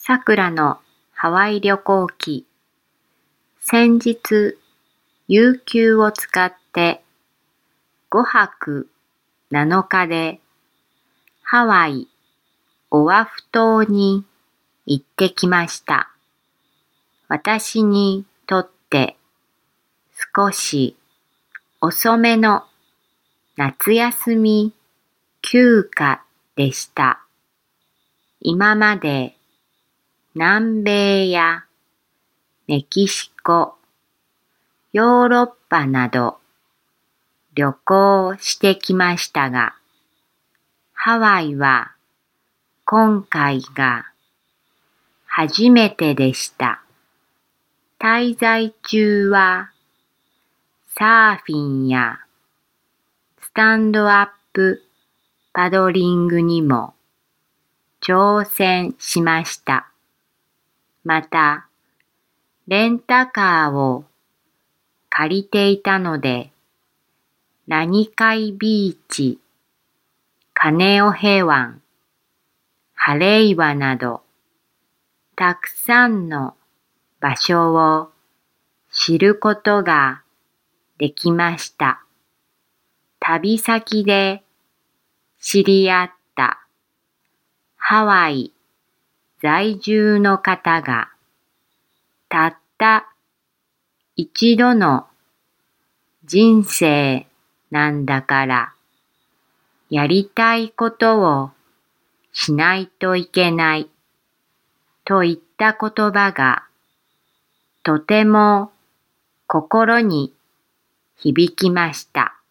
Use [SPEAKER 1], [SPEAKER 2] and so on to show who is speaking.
[SPEAKER 1] さくらのハワイ旅行記。先日、有給を使って5泊7日でハワイ・オアフ島に行ってきました。私にとって少し遅めの夏休み休暇でした。今まで南米やメキシコ、ヨーロッパなど旅行してきましたが、ハワイは今回が初めてでした。滞在中はサーフィンやスタンドアップパドリングにも挑戦しました。また、レンタカーを借りていたので、ラニカイビーチ、カネオヘ湾、ハレイワなど、たくさんの場所を知ることができました。旅先で知り合ったハワイ在住の方が、たった一度の人生なんだから、やりたいことをしないといけないといった言葉がとても心に響きました。